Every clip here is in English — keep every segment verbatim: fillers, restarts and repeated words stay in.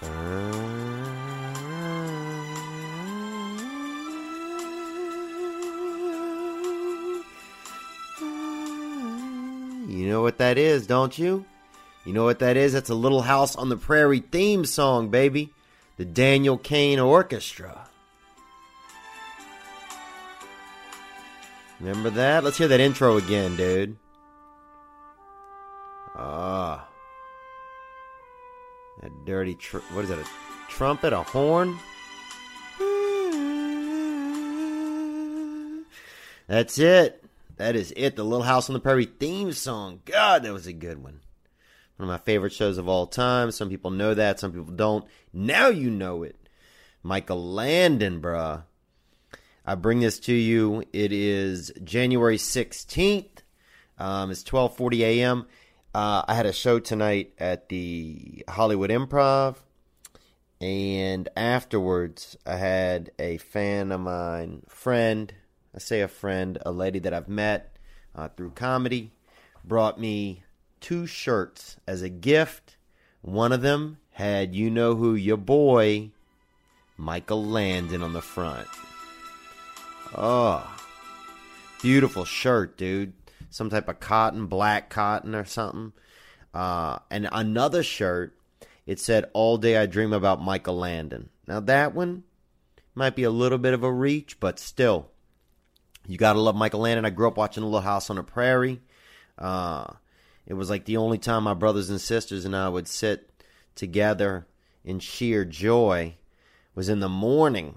You know what that is, don't you? You know what that is? That's a Little House on the Prairie theme song, baby. The Daniel Cain Orchestra. Remember that? Let's hear that intro again, dude. Ah. That dirty, tr- what is that, a trumpet, a horn? That's it. That is it. The Little House on the Prairie theme song. God, that was a good one. One of my favorite shows of all time. Some people know that. Some people don't. Now you know it. Michael Landon, bruh. I bring this to you. It is January sixteenth. Um, it's twelve forty a.m. Uh, I had a show tonight at the Hollywood Improv. And afterwards, I had a fan of mine, friend, I say a friend, a lady that I've met uh, through comedy, brought me two shirts as a gift. One of them had You Know Who, your boy, Michael Landon on the front. Oh, beautiful shirt, dude. Some type of cotton, black cotton or something. Uh, and another shirt, it said, All Day I Dream About Michael Landon. Now that one might be a little bit of a reach, but still, you gotta love Michael Landon. I grew up watching Little House on the Prairie. Uh, it was like the only time my brothers and sisters and I would sit together in sheer joy was in the morning.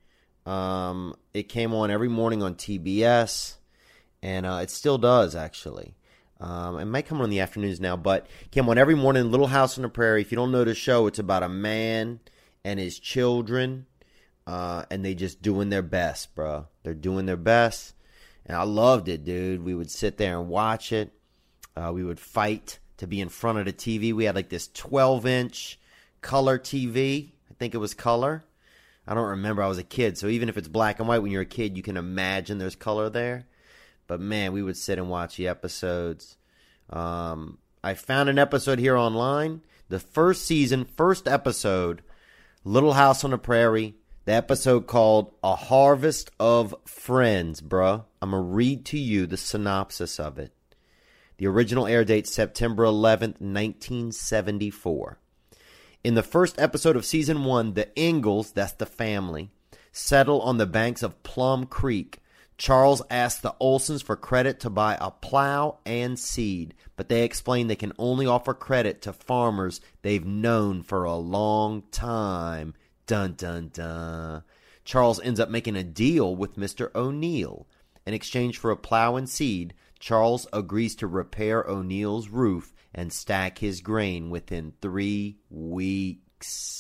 Um, it came on every morning on T B S, and uh, it still does, actually. Um, it might come on in the afternoons now, but it came on every morning, Little House on the Prairie. If you don't know the show, it's about a man and his children, uh, and they just doing their best, bro. They're doing their best, and I loved it, dude. We would sit there and watch it. Uh, we would fight to be in front of the T V. We had like this twelve-inch color T V. I think it was color. I don't remember. I was a kid, so even if it's black and white when you're a kid, you can imagine there's color there. But, man, we would sit and watch the episodes. Um, I found an episode here online. The first season, first episode, Little House on the Prairie. The episode called A Harvest of Friends, bruh. I'm going to read to you the synopsis of it. The original air date, September eleventh, nineteen seventy-four. In the first episode of season one, the Ingalls, that's the family, settle on the banks of Plum Creek. Charles asks the Olsons for credit to buy a plow and seed, but they explain they can only offer credit to farmers they've known for a long time. Dun, dun, dun. Charles ends up making a deal with Mister O'Neill. In exchange for a plow and seed, Charles agrees to repair O'Neill's roof and stack his grain within three weeks.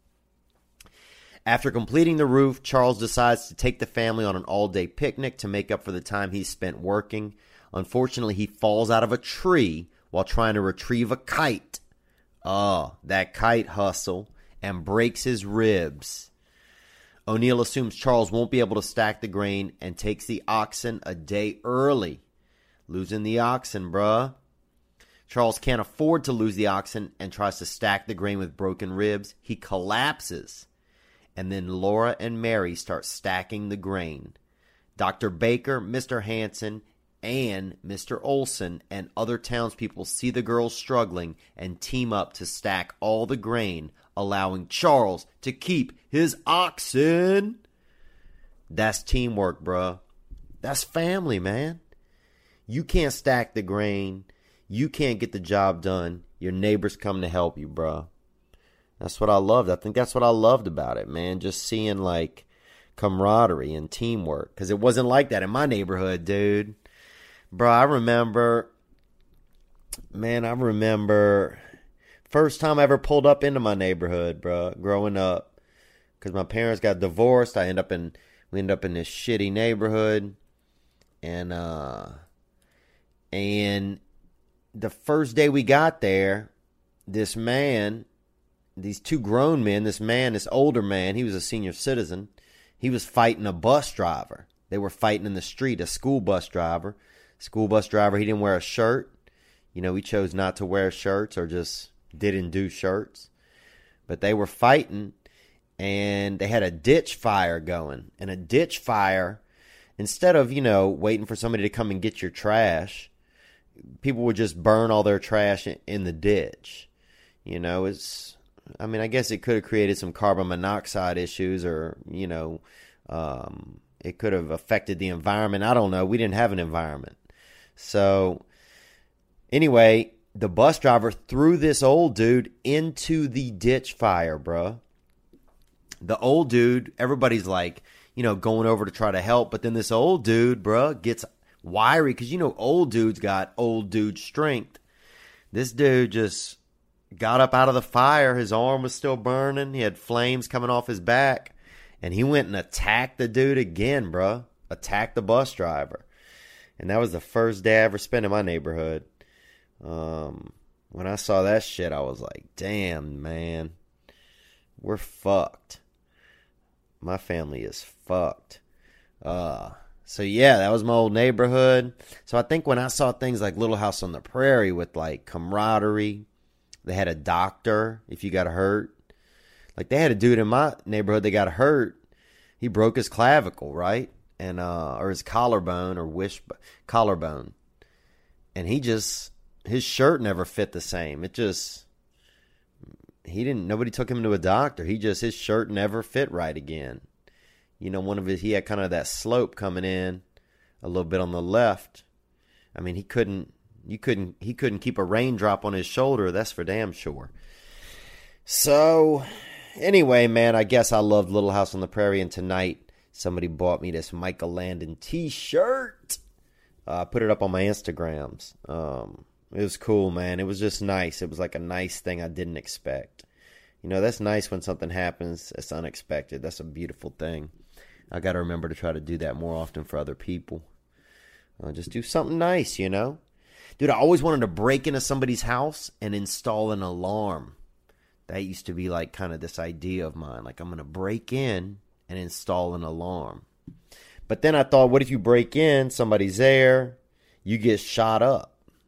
After completing the roof, Charles decides to take the family on an all-day picnic to make up for the time he's spent working. Unfortunately, he falls out of a tree while trying to retrieve a kite. Oh, that kite hustle, and breaks his ribs. O'Neill assumes Charles won't be able to stack the grain and takes the oxen a day early. Losing the oxen, bruh. Charles can't afford to lose the oxen and tries to stack the grain with broken ribs. He collapses. And then Laura and Mary start stacking the grain. Doctor Baker, Mister Hanson, and Mister Olson and other townspeople see the girls struggling and team up to stack all the grain, allowing Charles to keep his oxen. That's teamwork, bruh. That's family, man. You can't stack the grain. You can't get the job done. Your neighbors come to help you, bruh. That's what I loved. I think that's what I loved about it, man. Just seeing, like, camaraderie and teamwork. Because it wasn't like that in my neighborhood, dude. Bro, I remember, man, I remember first time I ever pulled up into my neighborhood, bro, growing up. Because my parents got divorced. I end up in, we end up in this shitty neighborhood. And, uh, and the first day we got there, this man... These two grown men, this man, this older man, he was a senior citizen. He was fighting a bus driver. They were fighting in the street, a school bus driver. School bus driver, he didn't wear a shirt. You know, he chose not to wear shirts or just didn't do shirts. but they were fighting, and they had a ditch fire going. And a ditch fire, instead of, you know, waiting for somebody to come and get your trash, people would just burn all their trash in the ditch. You know, it's, I mean, I guess it could have created some carbon monoxide issues, or, you know, um, it could have affected the environment. I don't know. We didn't have an environment. So anyway, the bus driver threw this old dude into the ditch fire, bruh. The old dude, everybody's like, you know, going over to try to help. But then this old dude, bruh, gets wiry, because, you know, old dudes got old dude strength. This dude just got up out of the fire. His arm was still burning. He had flames coming off his back. And he went and attacked the dude again, bruh. Attacked the bus driver. And that was the first day I ever spent in my neighborhood. Um, when I saw that shit, I was like, damn, man. We're fucked. My family is fucked. Uh, so yeah, that was my old neighborhood. So I think when I saw things like Little House on the Prairie with like camaraderie, they had a doctor if you got hurt. Like they had a dude in my neighborhood that got hurt. He broke his clavicle, right? And uh, or his collarbone or wish collarbone. And he just, his shirt never fit the same. It just, he didn't, nobody took him to a doctor. He just, his shirt never fit right again. You know, one of his, he had kind of that slope coming in a little bit on the left. I mean, he couldn't, you couldn't, he couldn't keep a raindrop on his shoulder. That's for damn sure. So anyway, man, I guess I loved Little House on the Prairie. And tonight somebody bought me this Michael Landon t-shirt. I uh, put it up on my Instagrams. Um, It was cool, man. It was just nice. It was like a nice thing I didn't expect. You know, that's nice when something happens that's unexpected. That's a beautiful thing. I got to remember to try to do that more often for other people. Uh, just do something nice, you know? Dude, I always wanted to break into somebody's house and install an alarm. That used to be like kind of this idea of mine. Like, I'm going to break in and install an alarm. But then I thought, what if you break in, somebody's there, you get shot up?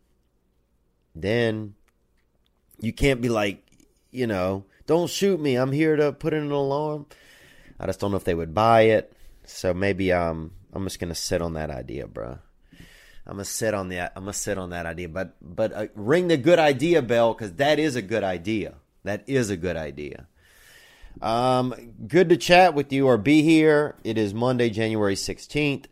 Then you can't be like, you know, don't shoot me. I'm here to put in an alarm. I just don't know if they would buy it. So maybe um, I'm just gonna sit on that idea, bro. I'm gonna sit on that. I'm gonna sit on that idea. But but uh, ring the good idea bell, because that is a good idea. That is a good idea. Um, good to chat with you or be here. It is Monday, January sixteenth.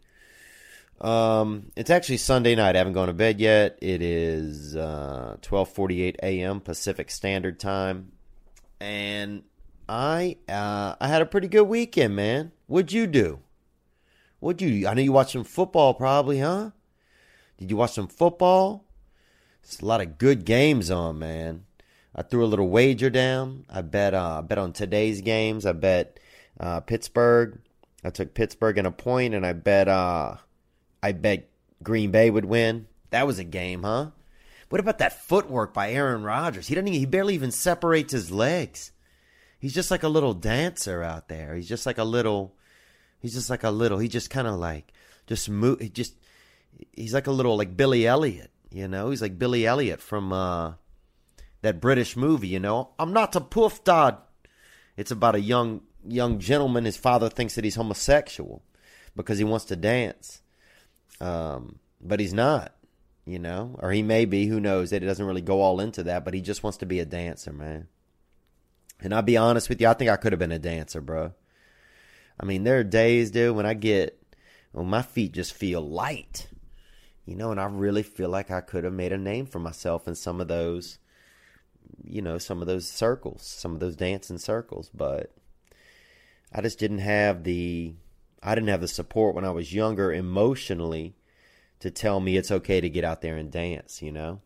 Um, it's actually Sunday night. I haven't gone to bed yet. It is uh, twelve forty-eight a.m. Pacific Standard Time, and I uh, I had a pretty good weekend, man. What'd you do? What'd you? I know you watched some football, probably, huh? Did you watch some football? There's a lot of good games on, man. I threw a little wager down. I bet. Uh, I bet on today's games. I bet uh, Pittsburgh. I took Pittsburgh in a point, and I bet. Uh, I bet Green Bay would win. That was a game, huh? What about that footwork by Aaron Rodgers? He doesn't. Even, he barely even separates his legs. He's just like a little dancer out there. He's just like a little. He's just like a little. He just kind of like just move. He just. He's like a little like Billy Elliot. You know. He's like Billy Elliot from uh, that British movie. You know. I'm not a poof dad. It's about a young young gentleman. His father thinks that he's homosexual because he wants to dance. Um, but he's not, you know, or he may be, who knows, that he doesn't really go all into that, but he just wants to be a dancer, man. And I'll be honest with you, I think I could have been a dancer, bro. I mean, there are days, dude, when I get, when my feet just feel light, you know, and I really feel like I could have made a name for myself in some of those, you know, some of those circles, some of those dancing circles, but I just didn't have the, I didn't have the support when I was younger emotionally to tell me it's okay to get out there and dance, you know?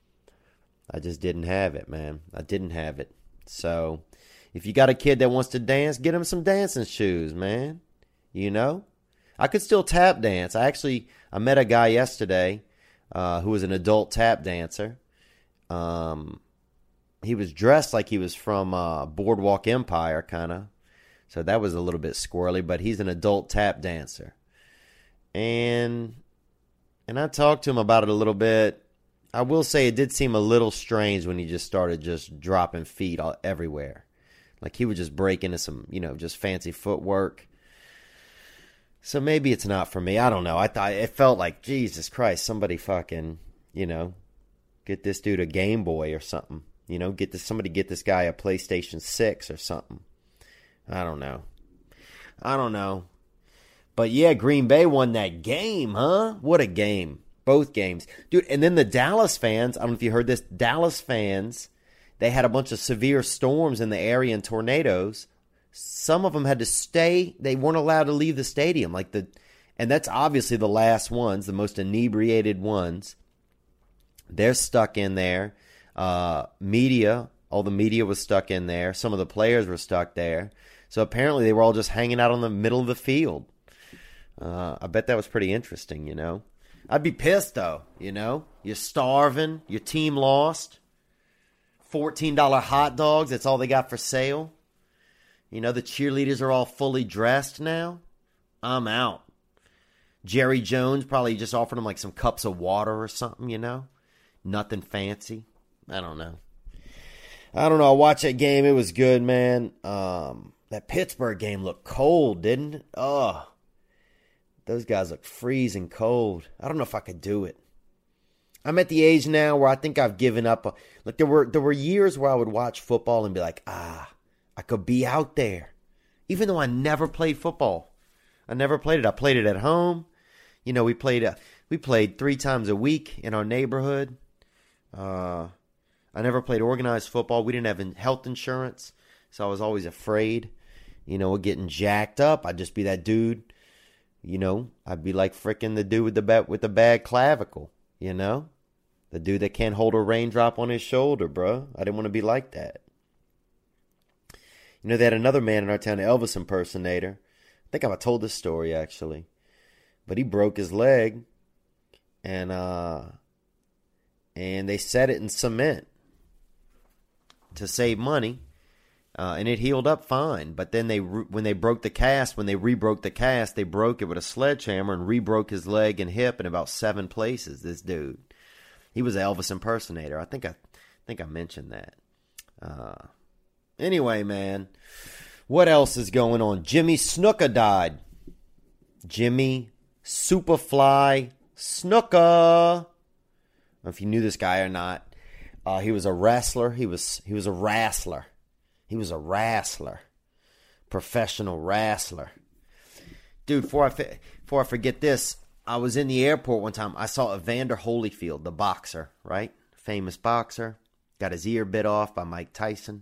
I just didn't have it, man. I didn't have it. So if you got a kid that wants to dance, get him some dancing shoes, man. You know? I could still tap dance. I actually, I met a guy yesterday uh, who was an adult tap dancer. Um, he was dressed like he was from uh, Boardwalk Empire, kind of. So that was a little bit squirrely, but he's an adult tap dancer. And and I talked to him about it a little bit. I will say it did seem a little strange when he just started just dropping feet all, everywhere. Like he would just break into some, you know, just fancy footwork. So maybe it's not for me. I don't know. I thought it felt like, Jesus Christ, somebody fucking, you know, get this dude a Game Boy or something. You know, get this somebody get this guy a PlayStation six or something. I don't know. I don't know. But yeah, Green Bay won that game, huh? What a game. Both games. Dude, and then the Dallas fans, I don't know if you heard this, Dallas fans, they had a bunch of severe storms in the area and tornadoes. Some of them had to stay. They weren't allowed to leave the stadium. Like the, and that's obviously the last ones, the most inebriated ones. They're stuck in there. Uh, media, all the media was stuck in there. Some of the players were stuck there. So apparently they were all just hanging out on the middle of the field. Uh, I bet that was pretty interesting, you know. I'd be pissed, though, you know. You're starving. Your team lost. fourteen dollars hot dogs, that's all they got for sale. You know, the cheerleaders are all fully dressed now. I'm out. Jerry Jones probably just offered them like some cups of water or something, you know. Nothing fancy. I don't know. I don't know. I watched that game. It was good, man. Um, that Pittsburgh game looked cold, didn't it? Oh, those guys look freezing cold. I don't know if I could do it. I'm at the age now where I think I've given up. Like there were there were years where I would watch football and be like, ah, I could be out there. Even though I never played football. I never played it. I played it at home. You know, we played uh, we played three times a week in our neighborhood. Uh, I never played organized football. We didn't have health insurance, so I was always afraid, you know, of getting jacked up. I'd just be that dude. You know, I'd be like frickin' the dude with the bad, with the bad clavicle, you know? The dude that can't hold a raindrop on his shoulder, bro. I didn't want to be like that. You know, they had another man in our town, an Elvis impersonator. I think I've told this story, actually. But he broke his leg, and uh, and they set it in cement to save money. Uh, and it healed up fine. But then they, re- when they broke the cast, when they re-broke the cast, they broke it with a sledgehammer and re-broke his leg and hip in about seven places. This dude, he was an Elvis impersonator. I think I, think I mentioned that. Uh, anyway, man, what else is going on? Jimmy Snuka died. Jimmy Superfly Snuka. I don't know if you knew this guy or not. Uh, he was a wrestler. He was he was a wrestler. He was a wrestler, professional wrestler. Dude, before I, before I forget this, I was in the airport one time. I saw Evander Holyfield, the boxer, right? Famous boxer. Got his ear bit off by Mike Tyson.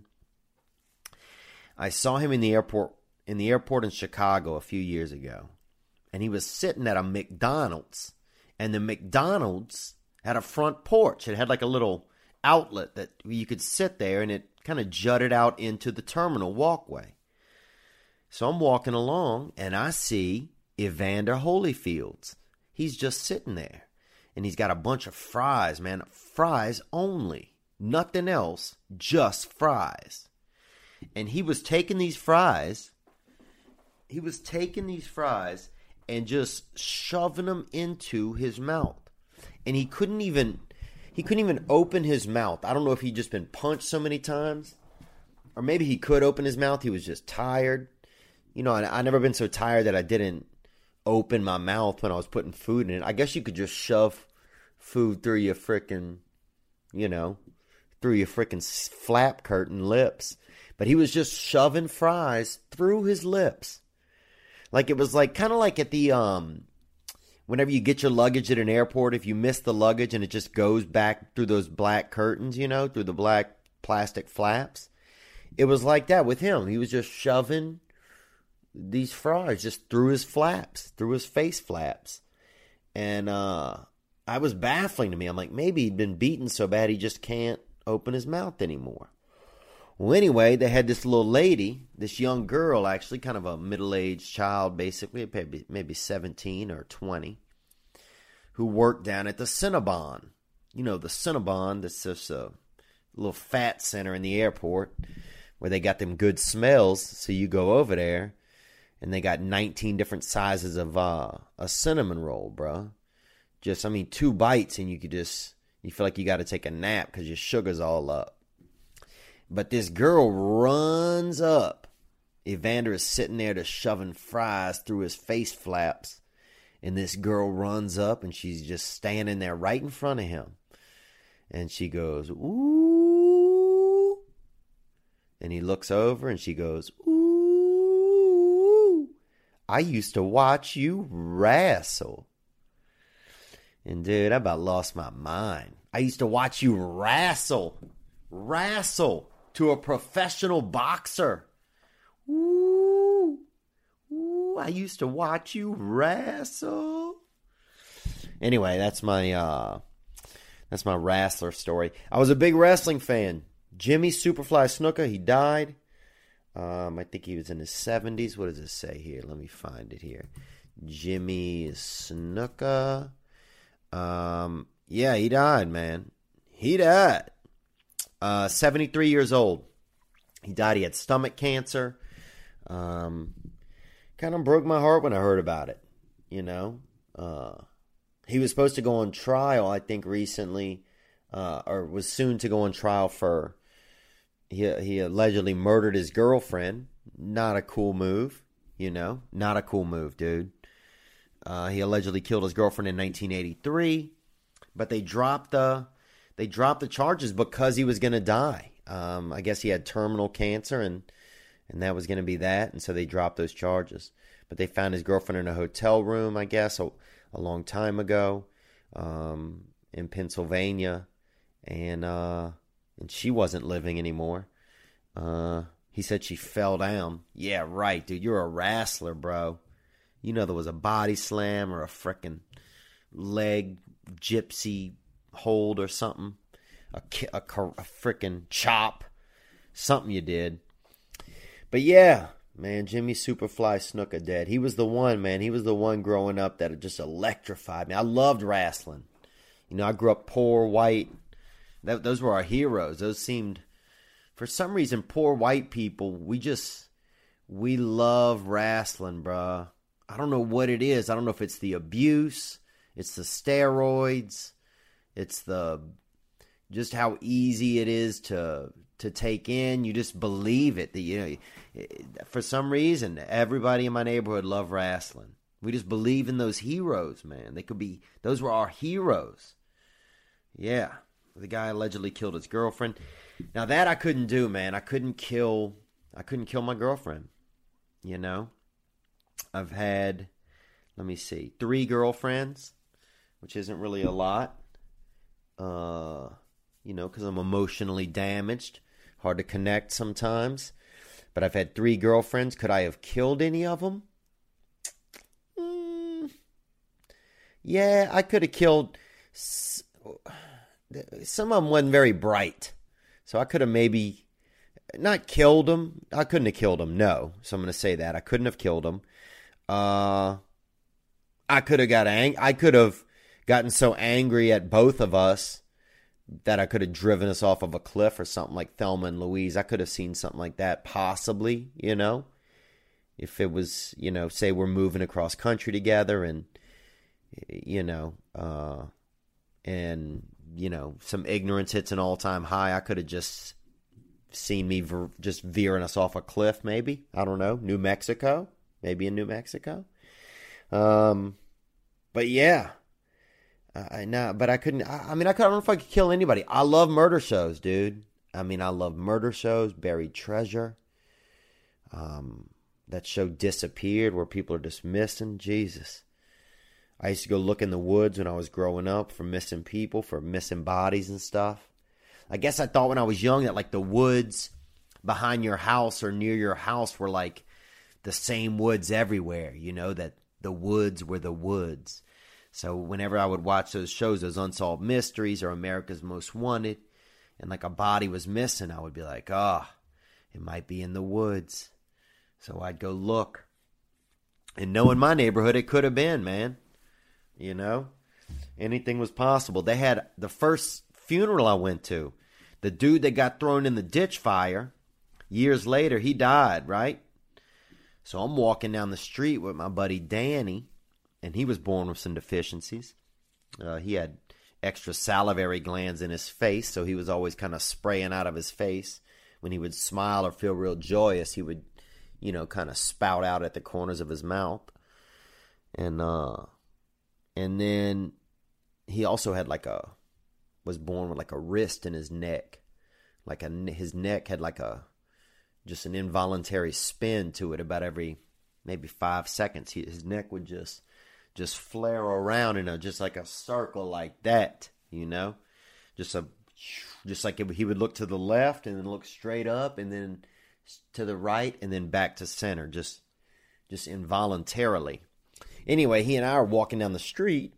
I saw him in the airport in the airport in Chicago a few years ago. And he was sitting at a McDonald's. And the McDonald's had a front porch. It had like a little outlet that you could sit there, and it kind of jutted out into the terminal walkway. So I'm walking along, and I see Evander Holyfield. He's just sitting there, and he's got a bunch of fries, man. Fries only. Nothing else, just fries. And he was taking these fries, he was taking these fries and just shoving them into his mouth. And he couldn't even... He couldn't even open his mouth. I don't know if he'd just been punched so many times. Or maybe he could open his mouth. He was just tired. You know, I, I never been so tired that I didn't open my mouth when I was putting food in it. I guess you could just shove food through your frickin', you know, through your frickin' flap curtain lips. But he was just shoving fries through his lips. Like it was like, kind of like at the, um... whenever you get your luggage at an airport, if you miss the luggage and it just goes back through those black curtains, you know, through the black plastic flaps. It was like that with him. He was just shoving these fries just through his flaps, through his face flaps. And uh, I was baffling to me. I'm like, maybe he'd been beaten so bad he just can't open his mouth anymore. Well, anyway, they had this little lady, this young girl, actually, kind of a middle-aged child, basically, maybe maybe seventeen or twenty, who worked down at the Cinnabon. You know, the Cinnabon, that's just a little fat center in the airport where they got them good smells, so you go over there, and they got nineteen different sizes of uh, a cinnamon roll, bro. Just, I mean, two bites, and you could just, you feel like you got to take a nap because your sugar's all up. But this girl runs up. Evander is sitting there just shoving fries through his face flaps. And this girl runs up and she's just standing there right in front of him. And she goes, ooh. And he looks over and she goes, ooh. I used to watch you wrestle. And dude, I about lost my mind. I used to watch you wrestle. Wrestle to a professional boxer. Ooh. Ooh, I used to watch you wrestle. Anyway, that's my uh that's my wrestler story. I was a big wrestling fan. Jimmy Superfly Snuka, he died. Um, I think he was in his seventies. What does it say here? Let me find it here. Jimmy Snuka. Um, yeah, he died, man. He died. Uh, seventy-three years old. He died. He had stomach cancer. Um, kind of broke my heart when I heard about it. You know, uh, he was supposed to go on trial, I think, recently, uh, or was soon to go on trial for. He he allegedly murdered his girlfriend. Not a cool move, you know. Not a cool move, dude. Uh, he allegedly killed his girlfriend in nineteen eighty-three, but they dropped the they dropped the charges because he was going to die. Um, I guess he had terminal cancer, and and that was going to be that, and so they dropped those charges. But they found his girlfriend in a hotel room, I guess, a, a long time ago, um, in Pennsylvania, and uh, and she wasn't living anymore. Uh, he said she fell down. Yeah, right, dude. You're a wrestler, bro. You know there was a body slam or a frickin' leg gypsy hold or something. A, a, a frickin' chop. Something you did. But yeah, man, Jimmy Superfly Snuka dead. He was the one, man. He was the one growing up that just electrified me. I loved wrestling. You know, I grew up poor, white. That, those were our heroes. Those seemed, for some reason, poor white people, we just, we love wrestling, bruh. I don't know what it is. I don't know if it's the abuse, it's the steroids, it's the just how easy it is to to take in. You just believe it. That, you know, for some reason, everybody in my neighborhood loved wrestling. We just believe in those heroes, man. They could be. Those were our heroes. Yeah, the guy allegedly killed his girlfriend. Now that I couldn't do, man. I couldn't kill. I couldn't kill my girlfriend. You know. I've had, let me see, three girlfriends, which isn't really a lot, uh, you know, because I'm emotionally damaged, hard to connect sometimes, but I've had three girlfriends. Could I have killed any of them? Mm, yeah, I could have killed, some of them wasn't very bright, so I could have maybe, not killed them, I couldn't have killed them, no, so I'm going to say that, I couldn't have killed them. Uh, I could have got ang- I could have gotten so angry at both of us that I could have driven us off of a cliff or something like Thelma and Louise. I could have seen something like that, possibly, you know, if it was, you know, say we're moving across country together and, you know, uh, and, you know, some ignorance hits an all-time high. I could have just seen me ver- just veering us off a cliff, maybe. I don't know. New Mexico. Maybe in New Mexico. Um, but yeah. I know, but I couldn't, I, I mean, I, could, I don't know if I could kill anybody. I love murder shows, dude. I mean, I love murder shows, Buried Treasure. Um, that show Disappeared, where people are just missing. Jesus. I used to go look in the woods when I was growing up for missing people, for missing bodies and stuff. I guess I thought when I was young that like the woods behind your house or near your house were like the same woods everywhere, you know, that the woods were the woods. So whenever I would watch those shows, those Unsolved Mysteries or America's Most Wanted, and like a body was missing, I would be like, ah, oh, it might be in the woods. So I'd go look. And knowing my neighborhood, it could have been, man. You know, anything was possible. They had the first funeral I went to, the dude that got thrown in the ditch fire, years later, he died, right? So I'm walking down the street with my buddy Danny, and he was born with some deficiencies. Uh, he had extra salivary glands in his face, so he was always kind of spraying out of his face when he would smile or feel real joyous, he would, you know, kind of spout out at the corners of his mouth. And uh, and then he also had like a, was born with like a wrist in his neck. Like a, his neck had like a, just an involuntary spin to it about every maybe five seconds. He, his neck would just, just flare around in a, just like a circle like that, you know? Just a, just like it, he would look to the left and then look straight up and then to the right and then back to center, just, just involuntarily. Anyway, he and I are walking down the street,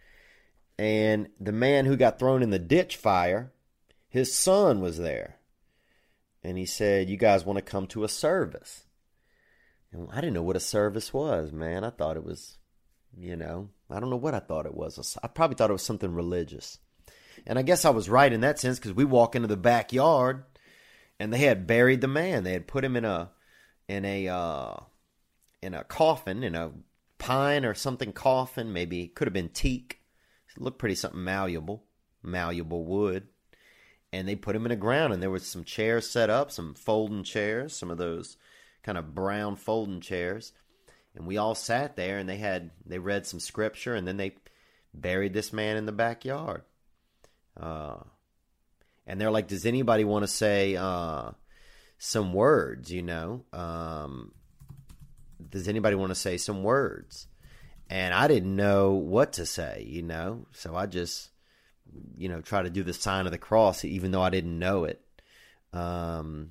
and the man who got thrown in the ditch fire, his son was there. And he said, "You guys want to come to a service?" And I didn't know what a service was, man. I thought it was, you know, I don't know what I thought it was. I probably thought it was something religious. And I guess I was right in that sense, because we walk into the backyard, and they had buried the man. They had put him in a, in a, uh, in a coffin, in a pine or something coffin, maybe it could have been teak. It looked pretty something malleable, malleable wood. And they put him in the ground, and there was some chairs set up, some folding chairs, some of those kind of brown folding chairs. And we all sat there, and they had, they read some scripture, and then they buried this man in the backyard. Uh, and they're like, "Does anybody want to say uh, some words, you know? Um, does anybody want to say some words?" And I didn't know what to say, you know? So I just, you know, try to do the sign of the cross, even though I didn't know it. Um,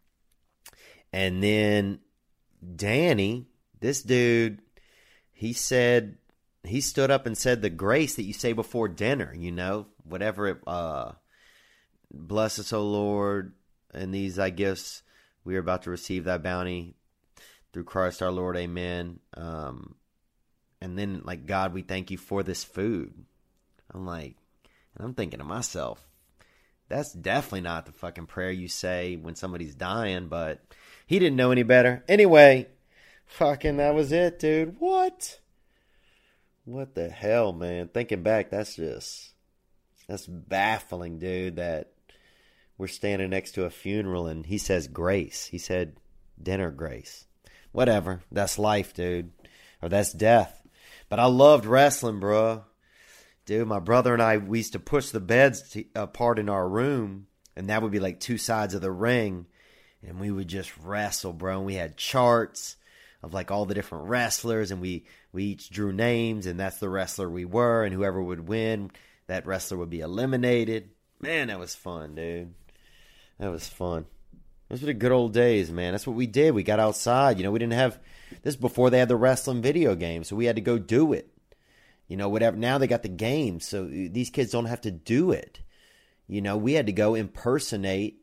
and then Danny, this dude, he said, he stood up and said the grace that you say before dinner, you know, whatever it, uh, "Bless us, O Lord, and these thy gifts, we are about to receive thy bounty through Christ our Lord, amen." Um, and then, like, "God, we thank you for this food." I'm like, and I'm thinking to myself, that's definitely not the fucking prayer you say when somebody's dying, but he didn't know any better. Anyway, fucking that was it, dude. What? What the hell, man? Thinking back, that's just, that's baffling, dude, that we're standing next to a funeral and he says grace. He said dinner grace. Whatever. That's life, dude. Or that's death. But I loved wrestling, bro. Dude, my brother and I, we used to push the beds to, apart in our room, and that would be like two sides of the ring, and we would just wrestle, bro. And we had charts of like all the different wrestlers, and we, we each drew names, and that's the wrestler we were, and whoever would win, that wrestler would be eliminated. Man, that was fun, dude. That was fun. Those were the good old days, man. That's what we did. We got outside. You know, we didn't have, this before they had the wrestling video game, so we had to go do it. You know, whatever. Now they got the games, so these kids don't have to do it. You know, we had to go impersonate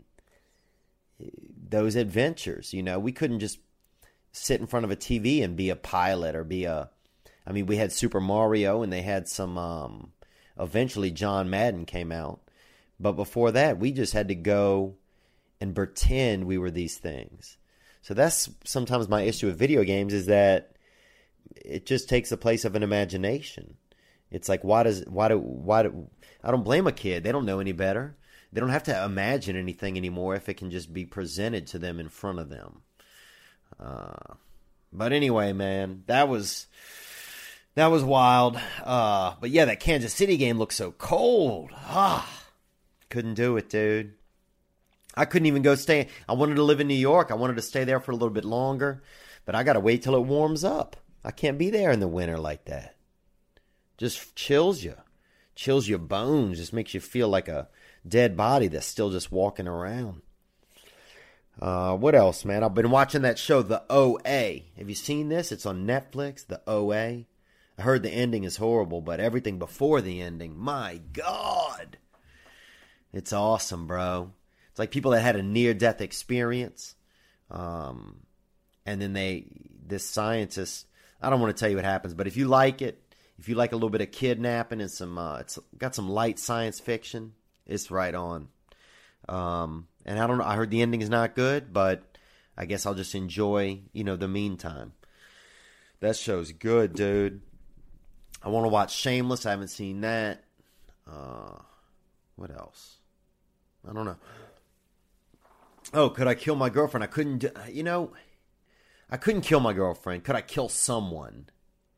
those adventures. You know, we couldn't just sit in front of a T V and be a pilot or be a, I mean, we had Super Mario and they had some, um, eventually John Madden came out. But before that, we just had to go and pretend we were these things. So that's sometimes my issue with video games, is that it just takes the place of an imagination. It's like, why does, why do, why do, I don't blame a kid. They don't know any better. They don't have to imagine anything anymore if it can just be presented to them in front of them. Uh, but anyway, man, that was, that was wild. Uh, but yeah, that Kansas City game looked so cold. Ah, couldn't do it, dude. I couldn't even go stay. I wanted to live in New York. I wanted to stay there for a little bit longer, but I got to wait till it warms up. I can't be there in the winter like that. Just chills you. Chills your bones. Just makes you feel like a dead body that's still just walking around. Uh, what else, man? I've been watching that show, The O A. Have you seen this? It's on Netflix, The O A. I heard the ending is horrible, but everything before the ending, my God. It's awesome, bro. It's like people that had a near-death experience. Um, and then they, this scientist, I don't want to tell you what happens, but if you like it, if you like a little bit of kidnapping and some, uh, it's got some light science fiction, it's right on. Um, and I don't know, I heard the ending is not good, but I guess I'll just enjoy, you know, the meantime. That show's good, dude. I want to watch Shameless. I haven't seen that. Uh, what else? I don't know. oh, could I kill my girlfriend? I couldn't, do, you know, I couldn't kill my girlfriend. Could I kill someone?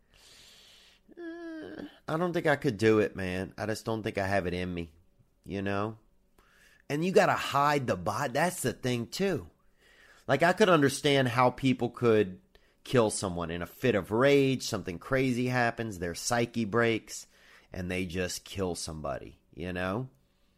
Uh, I don't think I could do it, man. I just don't think I have it in me, you know? And you got to hide the body. That's the thing, too. Like, I could understand how people could kill someone in a fit of rage. Something crazy happens. Their psyche breaks. And they just kill somebody, you know?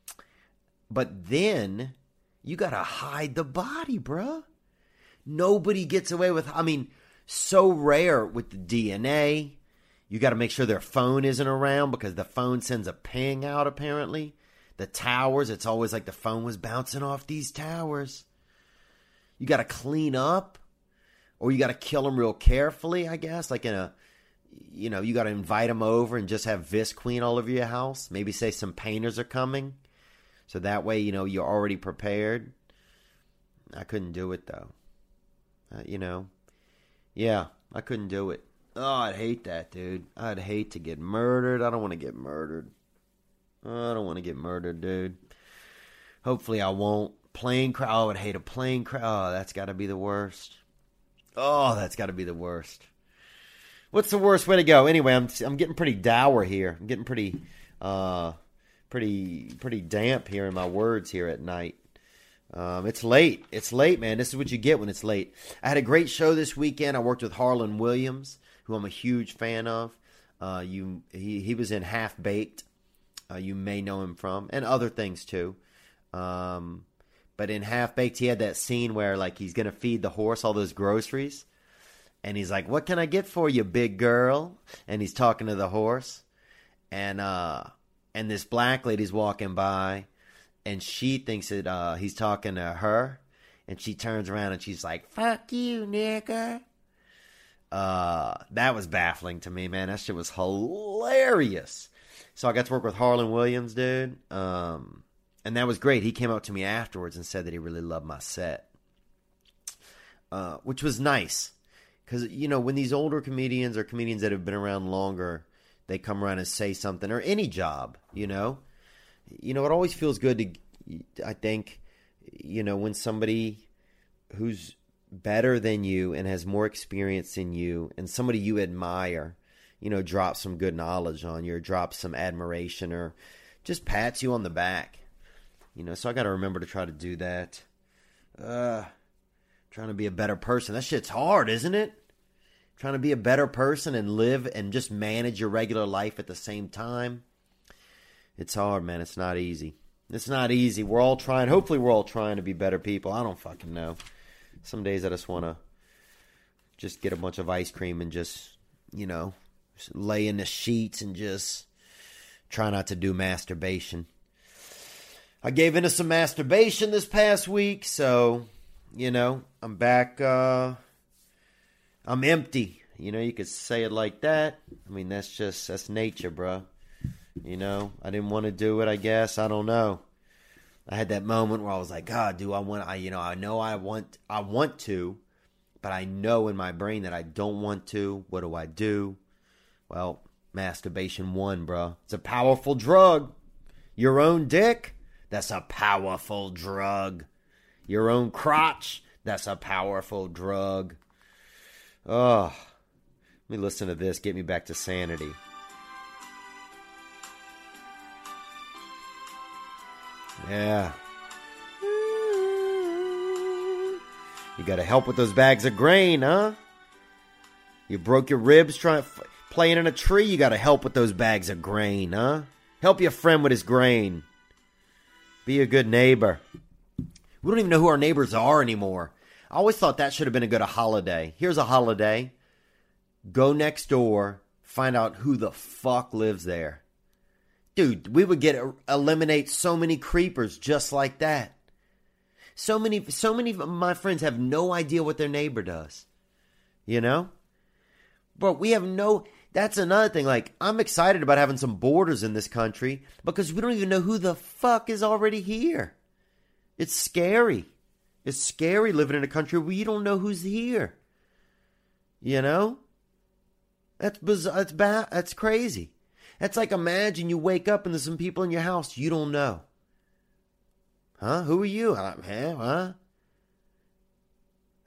But then, you got to hide the body, bruh. Nobody gets away with, I mean, so rare with the D N A. You got to make sure their phone isn't around because the phone sends a ping out, apparently. The towers, it's always like the phone was bouncing off these towers. You got to clean up, or you got to kill them real carefully, I guess. Like in a, you know, you got to invite them over and just have Visqueen all over your house. Maybe say some painters are coming. So that way, you know, you're already prepared. I couldn't do it, though. Uh, you know, yeah, I couldn't do it. Oh, I'd hate that, dude. I'd hate to get murdered. I don't want to get murdered. Oh, I don't want to get murdered, dude. Hopefully I won't. Plane crash. Oh, I would hate a plane crash. Oh, that's got to be the worst. Oh, that's got to be the worst. What's the worst way to go? Anyway, I'm I'm getting pretty dour here. I'm getting pretty, uh, pretty pretty damp here in my words here at night. Um, it's late. It's late, man. This is what you get when it's late. I had a great show this weekend. I worked with Harlan Williams, who I'm a huge fan of. Uh, you he he was in Half Baked. Uh, you may know him from, and other things too. Um, but in Half Baked, he had that scene where like he's gonna feed the horse all those groceries, and he's like, "What can I get for you, big girl?" And he's talking to the horse, and uh, and this black lady's walking by, and she thinks that uh, he's talking to her, and she turns around and she's like, "Fuck you, nigga." Uh, that was baffling to me, man. That shit was hilarious. So I got to work with Harlan Williams, dude. Um, and that was great. He came up to me afterwards and said that he really loved my set. Uh, which was nice. Because, you know, when these older comedians or comedians that have been around longer, they come around and say something, or any job, you know. You know, it always feels good to, I think, you know, when somebody who's better than you and has more experience than you and somebody you admire, you know, drops some good knowledge on you, or drops some admiration, or just pats you on the back. You know, so I got to remember to try to do that. Uh, trying to be a better person. That shit's hard, isn't it? Trying to be a better person and live and just manage your regular life at the same time. It's hard, man. It's not easy. It's not easy. We're all trying. Hopefully we're all trying to be better people. I don't fucking know. Some days I just want to just get a bunch of ice cream and just, you know, just lay in the sheets and just try not to do masturbation. I gave into some masturbation this past week, so, you know, I'm back. Uh, I'm empty. You know, you could say it like that. I mean, that's just, that's nature, bro. You know, I didn't want to do it, I guess. I don't know. I had that moment where I was like, God, do I want, I, you know, I know I want, I want to, but I know in my brain that I don't want to. What do I do? Well, masturbation won, bro. It's a powerful drug. Your own dick, that's a powerful drug. Your own crotch, that's a powerful drug. Oh, let me listen to this. Get me back to sanity. Yeah. You got to help with those bags of grain, huh? You broke your ribs trying f- playing in a tree. You got to help with those bags of grain, huh? Help your friend with his grain. Be a good neighbor. We don't even know who our neighbors are anymore. I always thought that should have been a good a holiday. Here's a holiday. Go next door. Find out who the fuck lives there. Dude, we would get eliminate so many creepers just like that. So many, so many of my friends have no idea what their neighbor does. You know? But we have no, that's another thing. Like, I'm excited about having some borders in this country because we don't even know who the fuck is already here. It's scary. It's scary living in a country where you don't know who's here. You know? That's bizarre. That's bad. That's crazy. That's like, imagine you wake up and there's some people in your house you don't know. Huh? Who are you? Uh, huh?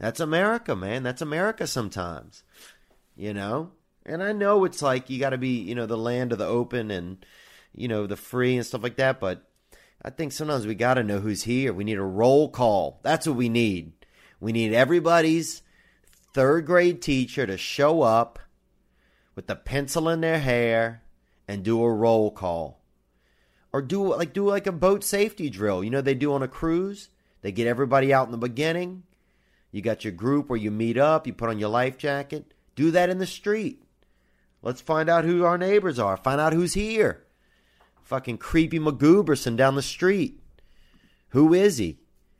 That's America, man. That's America sometimes, you know? And I know it's like you got to be, you know, the land of the open and, you know, the free and stuff like that. But I think sometimes we got to know who's here. We need a roll call. That's what we need. We need everybody's third grade teacher to show up with the pencil in their hair and do a roll call. Or do like do like a boat safety drill. You know they do on a cruise? They get everybody out in the beginning. You got your group where you meet up. You put on your life jacket. Do that in the street. Let's find out who our neighbors are. Find out who's here. Fucking creepy McGooberson down the street. Who is he?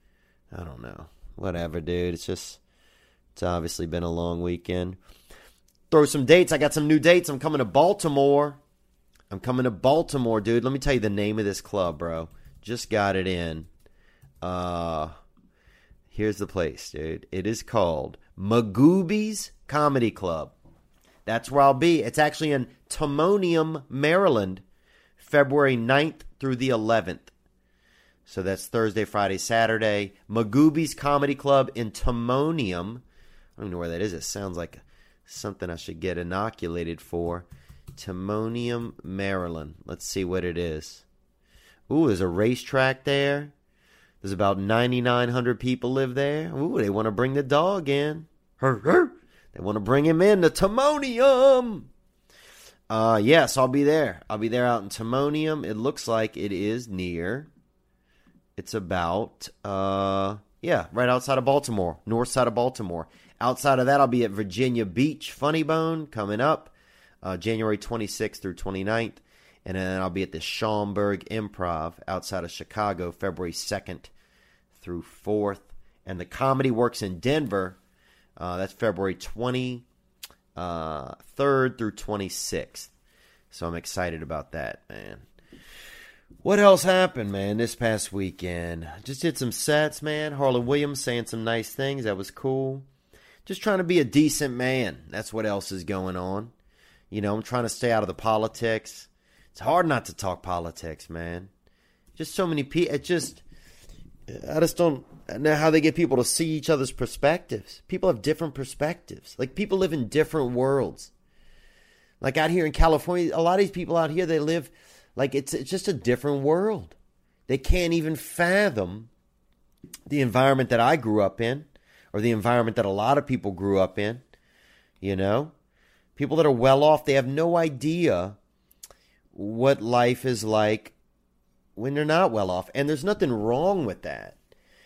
I don't know. Whatever, dude. It's just, it's obviously been a long weekend. Throw some dates. I got some new dates. I'm coming to Baltimore. I'm coming to Baltimore, dude. Let me tell you the name of this club, bro. Just got it in. Uh, here's the place, dude. It is called Magooby's Comedy Club. That's where I'll be. It's actually in Timonium, Maryland, February ninth through the eleventh. So that's Thursday, Friday, Saturday. Magooby's Comedy Club in Timonium. I don't know where that is. It sounds like something I should get inoculated for. Timonium, Maryland. Let's see what it is. Ooh, there's a racetrack there. There's about ninety-nine hundred people live there. Ooh, they want to bring the dog in. Her, her. They want to bring him in to Timonium. Uh, yes, I'll be there. I'll be there out in Timonium. It looks like it is near. It's about, uh, yeah, right outside of Baltimore, north side of Baltimore. Outside of that, I'll be at Virginia Beach Funny Bone coming up uh, January twenty-sixth through twenty-ninth. And then I'll be at the Schaumburg Improv outside of Chicago February second through fourth. And the Comedy Works in Denver. Uh, that's February twenty-third through twenty-sixth. So I'm excited about that, man. What else happened, man, this past weekend? Just did some sets, man. Harlan Williams saying some nice things. That was cool. Just trying to be a decent man. That's what else is going on. You know, I'm trying to stay out of the politics. It's hard not to talk politics, man. Just so many people. It just... I just don't know how they get people to see each other's perspectives. People have different perspectives. Like, people live in different worlds. Like, out here in California, a lot of these people out here, they live, like, it's, it's just a different world. They can't even fathom the environment that I grew up in, or the environment that a lot of people grew up in, you know? People that are well off, they have no idea what life is like when they're not well off. And there's nothing wrong with that.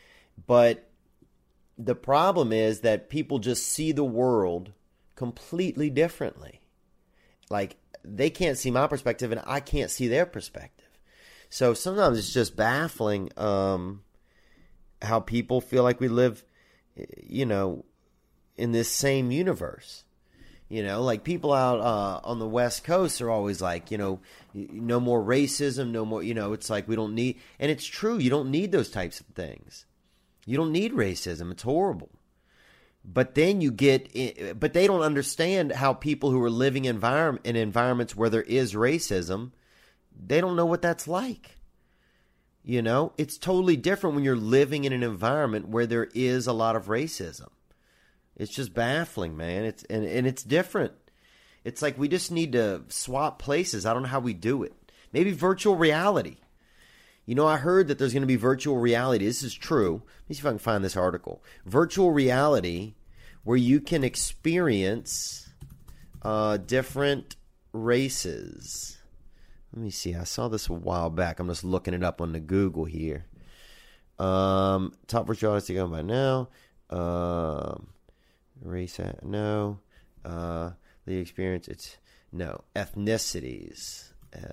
But the problem is that people just see the world completely differently. Like, they can't see my perspective and I can't see their perspective. So sometimes it's just baffling um, how people feel like we live, you know, in this same universe. You know, like people out uh, on the West Coast are always like, you know, no more racism, no more, you know, it's like we don't need, and it's true, you don't need those types of things. You don't need racism. It's horrible. But then you get, but they don't understand how people who are living environment, in environments where there is racism, they don't know what that's like. You know, it's totally different when you're living in an environment where there is a lot of racism. It's just baffling, man. It's and, and it's different. It's like we just need to swap places. I don't know how we do it. Maybe virtual reality. You know, I heard that there's going to be virtual reality. This is true. Let me see if I can find this article. Virtual reality where you can experience uh, different races. Let me see. I saw this a while back. I'm just looking it up on the Google here. Um, top virtual reality going by now. Um... Race, no. Uh, the experience, it's, no. Ethnicities.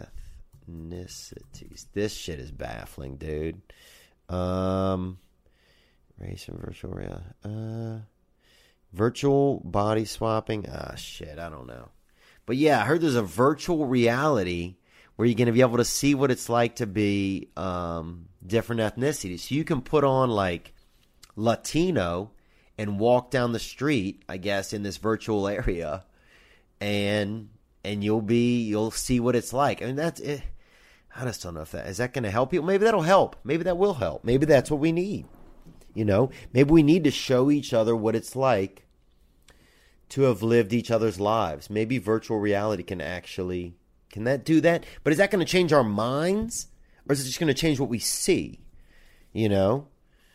Ethnicities. This shit is baffling, dude. Um, race and virtual reality. Uh, virtual body swapping. Ah, shit, I don't know. But yeah, I heard there's a virtual reality where you're going to be able to see what it's like to be um, different ethnicities. So you can put on, like, Latino and walk down the street, I guess, in this virtual area, and and you'll be you'll see what it's like. I mean, that's it. I just don't know if that is that going to help people. Maybe that'll help. Maybe that will help. Maybe that's what we need. You know, maybe we need to show each other what it's like to have lived each other's lives. Maybe virtual reality can actually, can that do that? But is that going to change our minds? Or is it just going to change what we see? You know?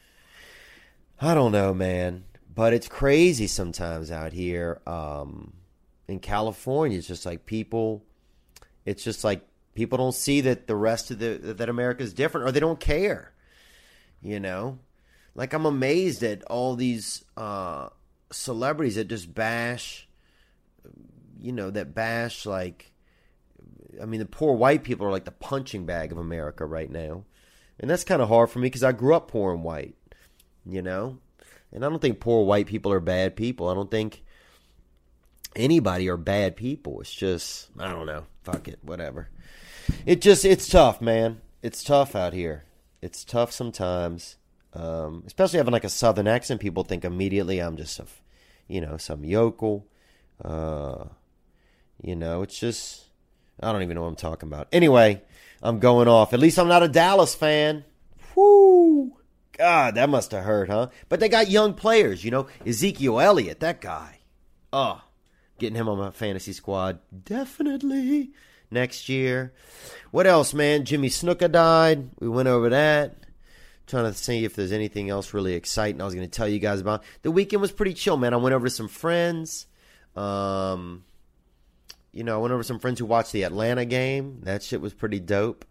I don't know, man. But it's crazy sometimes out here um, in California. It's just like people, it's just like people don't see that the rest of the, that America is different, or they don't care. You know? Like, I'm amazed at all these uh, celebrities that just bash, you know, that bash, like, I mean, the poor white people are like the punching bag of America right now. And that's kind of hard for me because I grew up poor and white, you know? And I don't think poor white people are bad people. I don't think anybody are bad people. It's just, I don't know. Fuck it. Whatever. It just, it's tough, man. It's tough out here. It's tough sometimes. Um, especially having like a southern accent. People think immediately I'm just, a, you know, some yokel. Uh, you know, it's just, I don't even know what I'm talking about. Anyway, I'm going off. At least I'm not a Dallas fan. Whoo! God, that must have hurt, huh? But they got young players, you know. Ezekiel Elliott, that guy. Oh, getting him on my fantasy squad. Definitely. Next year. What else, man? Jimmy Snuka died. We went over that. Trying to see if there's anything else really exciting I was going to tell you guys about. The weekend was pretty chill, man. I went over to some friends. Um, you know, I went over to some friends who watched the Atlanta game. That shit was pretty dope.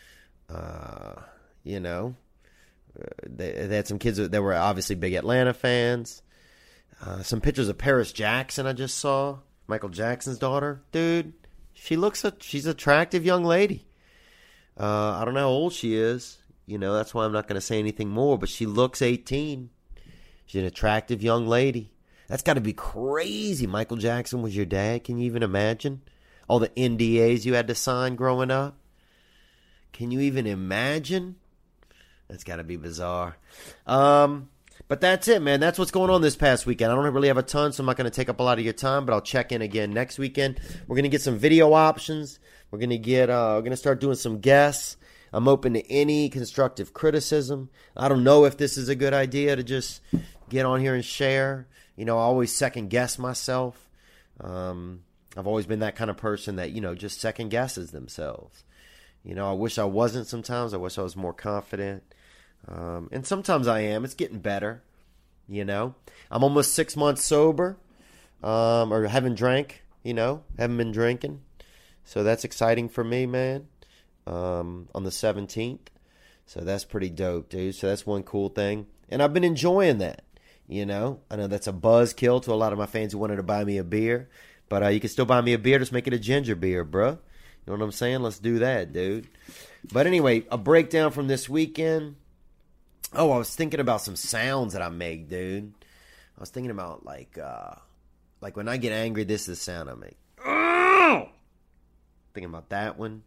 Uh, you know, they, they had some kids that were obviously big Atlanta fans. Uh, some pictures of Paris Jackson I just saw. Michael Jackson's daughter. Dude, she looks, a, she's an attractive young lady. Uh, I don't know how old she is. You know, that's why I'm not going to say anything more, but she looks eighteen. She's an attractive young lady. That's got to be crazy. Michael Jackson was your dad. Can you even imagine? All the N D As you had to sign growing up. Can you even imagine? That's got to be bizarre. Um, but that's it, man. That's what's going on this past weekend. I don't really have a ton, so I'm not going to take up a lot of your time, but I'll check in again next weekend. We're going to get some video options. We're going to get, uh, we're going to start doing some guests. I'm open to any constructive criticism. I don't know if this is a good idea to just get on here and share. You know, I always second guess myself. Um, I've always been that kind of person that, you know, just second guesses themselves. You know, I wish I wasn't sometimes. I wish I was more confident. Um, and sometimes I am. It's getting better, you know. I'm almost six months sober, um, or haven't drank, you know, haven't been drinking. So that's exciting for me, man. Um, on the seventeenth. So that's pretty dope, dude. So that's one cool thing. And I've been enjoying that, you know. I know that's a buzzkill to a lot of my fans who wanted to buy me a beer. But uh, you can still buy me a beer. Just make it a ginger beer, bruh. You know what I'm saying? Let's do that, dude. But anyway, a breakdown from this weekend. Oh, I was thinking about some sounds that I make, dude. I was thinking about, like, uh, like when I get angry, this is the sound I make. Oh! Thinking about that one.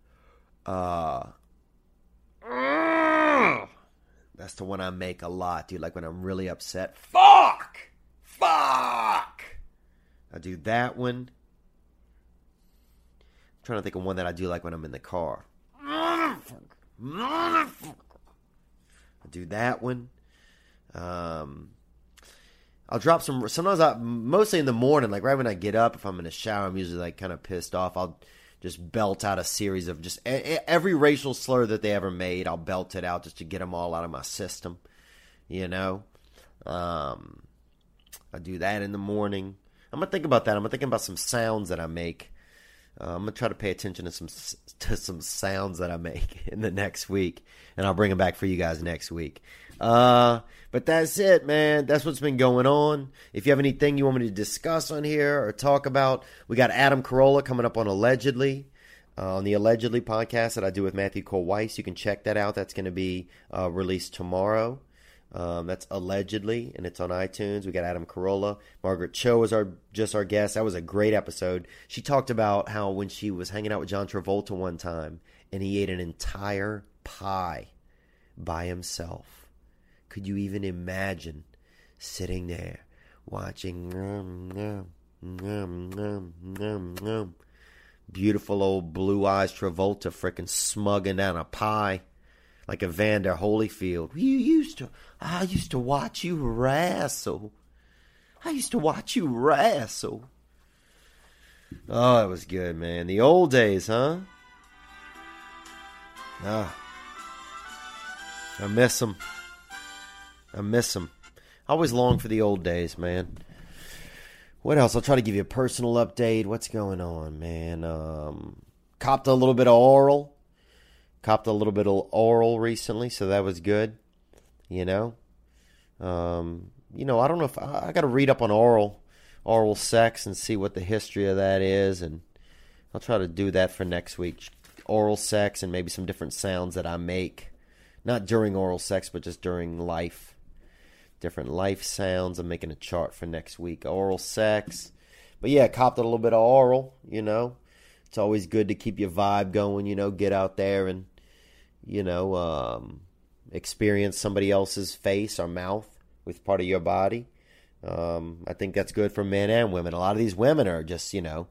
Uh, that's the one I make a lot, dude. Like when I'm really upset. Fuck! Fuck! I do that one. I'm trying to think of one that I do like when I'm in the car. I do that one. Um, I'll drop some, sometimes I, mostly in the morning, like right when I get up, if I'm in the shower, I'm usually like kind of pissed off. I'll just belt out a series of just every racial slur that they ever made. I'll belt it out just to get them all out of my system, you know. Um, I do that in the morning. I'm gonna think about that. I'm gonna think about some sounds that I make. Uh, I'm gonna try to pay attention to some to some sounds that I make in the next week, and I'll bring them back for you guys next week. Uh, but that's it, man. That's what's been going on. If you have anything you want me to discuss on here or talk about, we got Adam Carolla coming up on Allegedly, uh, on the Allegedly podcast that I do with Matthew Cole Weiss. You can check that out. That's going to be uh, released tomorrow. Um, that's Allegedly, and it's on iTunes. We got Adam Carolla. Margaret Cho was our just our guest. That was a great episode. She talked about how when she was hanging out with John Travolta one time, and he ate an entire pie by himself. Could you even imagine sitting there watching um, um, um, um, um, um, beautiful old blue eyes Travolta frickin' smugging down a pie? Like Evander Holyfield. You used to, I used to watch you wrestle. I used to watch you wrestle. Oh, it was good, man. The old days, huh? Ah. I miss them. I miss them. I always long for the old days, man. What else? I'll try to give you a personal update. What's going on, man? Um, copped a little bit of oral. Copped a little bit of oral recently, so that was good. You know? Um, you know, I don't know if... I, I got to read up on oral, oral sex and see what the history of that is, and I'll try to do that for next week. Oral sex and maybe some different sounds that I make. Not during oral sex, but just during life. Different life sounds. I'm making a chart for next week. Oral sex. But yeah, copped a little bit of oral, you know. It's always good to keep your vibe going, you know. Get out there and, you know, um, experience somebody else's face or mouth with part of your body. Um, I think that's good for men and women. A lot of these women are just, you know,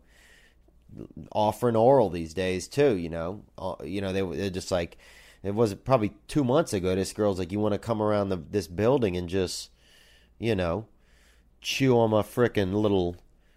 offering oral these days too, you know. Uh, you know, they, they're just like... It was probably two months ago. This girl's like, you want to come around the, this building and just, you know, chew on my frickin' little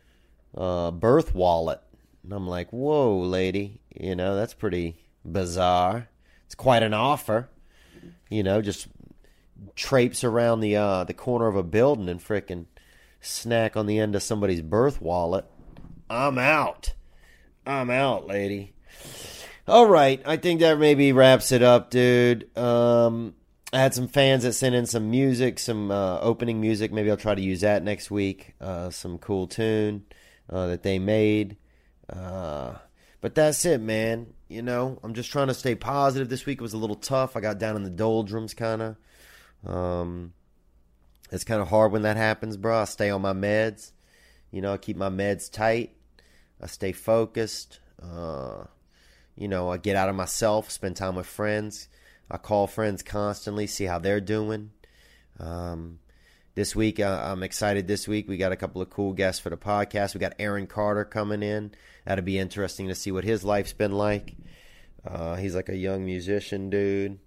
uh, birth wallet. And I'm like, whoa, lady. You know, that's pretty bizarre. It's quite an offer. You know, just traipse around the uh, the corner of a building and frickin' snack on the end of somebody's birth wallet. I'm out. I'm out, lady. All right, I think that maybe wraps it up, dude. Um, I had some fans that sent in some music, some uh, opening music. Maybe I'll try to use that next week. Uh, some cool tune uh, that they made. Uh, but that's it, man. You know, I'm just trying to stay positive. This week was a little tough. I got down in the doldrums, kind of. Um, it's kind of hard when that happens, bro. I stay on my meds. You know, I keep my meds tight. I stay focused. Uh... You know, I get out of myself, spend time with friends. I call friends constantly, see how they're doing. Um, this week, uh, I'm excited this week. We got a couple of cool guests for the podcast. We got Aaron Carter coming in. That'll be interesting to see what his life's been like. Uh, he's like a young musician, dude.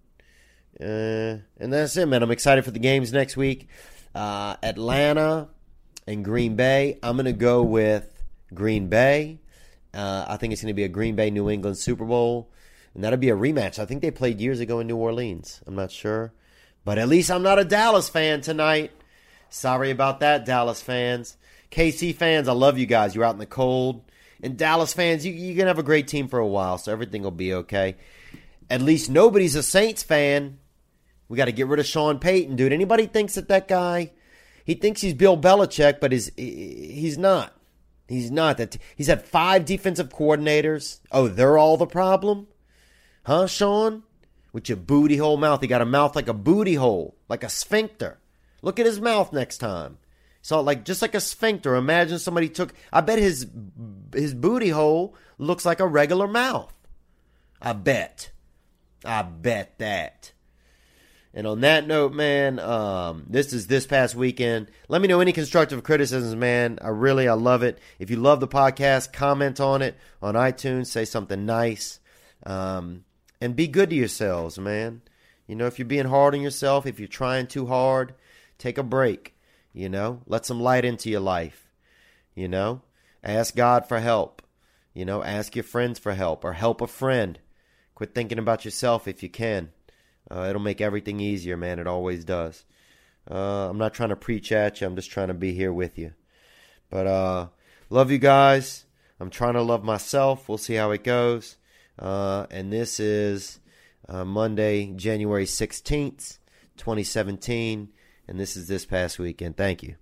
Uh, and that's it, man. I'm excited for the games next week. Uh, Atlanta and Green Bay. I'm going to go with Green Bay. Uh, I think it's going to be a Green Bay, New England Super Bowl. And that'll be a rematch. I think they played years ago in New Orleans. I'm not sure. But at least I'm not a Dallas fan tonight. Sorry about that, Dallas fans. K C fans, I love you guys. You're out in the cold. And Dallas fans, you, you're going to have a great team for a while, so everything will be okay. At least nobody's a Saints fan. We got to get rid of Sean Payton, dude. Anybody thinks that that guy, he thinks he's Bill Belichick, but he's, he's not. He's not. That he's had five defensive coordinators. Oh, they're all the problem? Huh, Sean? With your booty hole mouth. He got a mouth like a booty hole. Like a sphincter. Look at his mouth next time. So like just like a sphincter. Imagine somebody took... I bet his his booty hole looks like a regular mouth. I bet. I bet that. And on that note, man, um, this is this past weekend. Let me know any constructive criticisms, man. I really, I love it. If you love the podcast, comment on it on iTunes. Say something nice. Um, and be good to yourselves, man. You know, if you're being hard on yourself, if you're trying too hard, take a break. You know, let some light into your life. You know, ask God for help. You know, ask your friends for help or help a friend. Quit thinking about yourself if you can. Uh, it'll make everything easier, man. It always does. Uh, I'm not trying to preach at you. I'm just trying to be here with you. But uh, love you guys. I'm trying to love myself. We'll see how it goes. Uh, and this is uh, Monday, January sixteenth, twenty seventeen. And this is this past weekend. Thank you.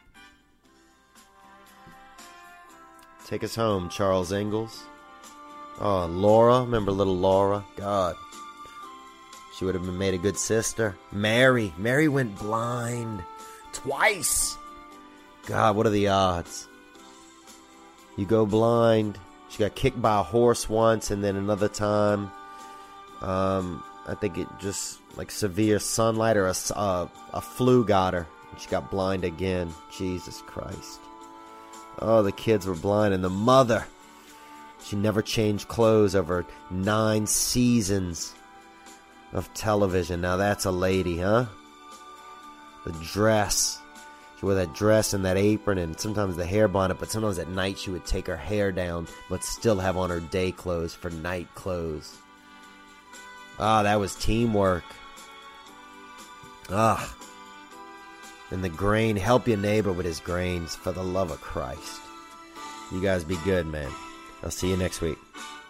Take us home, Charles Ingalls. Oh, Laura. Remember little Laura? God. She would have been made a good sister. Mary. Mary went blind. Twice. God, what are the odds? You go blind. She got kicked by a horse once, and then another time. Um, I think it just, like, severe sunlight or a, uh, a flu got her. And she got blind again. Jesus Christ. Oh, the kids were blind. And the mother, she never changed clothes over nine seasons. of television. Now that's a lady, huh? The dress. She wore that dress and that apron and sometimes the hair bonnet, but sometimes at night she would take her hair down but still have on her day clothes for night clothes. Ah, that was teamwork. Ah. And the grain, help your neighbor with his grains for the love of Christ. You guys be good, man. I'll see you next week.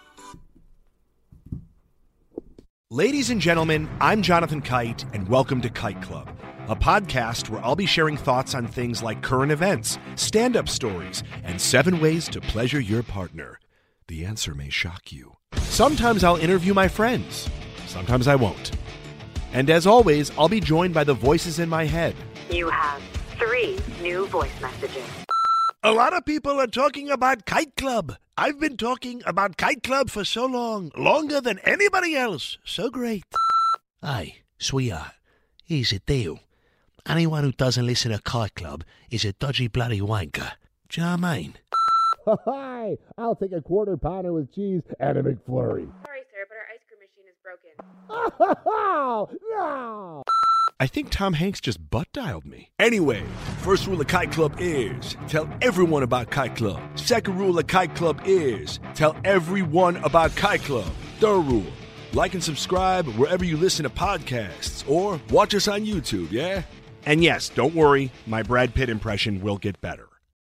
Ladies and gentlemen, I'm Jonathan Kite, and welcome to Kite Club, a podcast where I'll be sharing thoughts on things like current events, stand-up stories, and seven ways to pleasure your partner. The answer may shock you. Sometimes I'll interview my friends. Sometimes I won't. And as always, I'll be joined by the voices in my head. You have three new voice messages. A lot of people are talking about Kite Club. I've been talking about Kite Club for so long, longer than anybody else. So great. Hey, sweetheart, here's the deal. Anyone who doesn't listen to Kite Club is a dodgy bloody wanker. Do you know what I mean? Hi, I'll take a quarter pounder with cheese and a McFlurry. Sorry, sir, but our ice cream machine is broken. Oh, no! I think Tom Hanks just butt-dialed me. Anyway, first rule of Kite Club is tell everyone about Kite Club. Second rule of Kite Club is tell everyone about Kite Club. Third rule, like and subscribe wherever you listen to podcasts or watch us on YouTube, yeah? And yes, don't worry, my Brad Pitt impression will get better.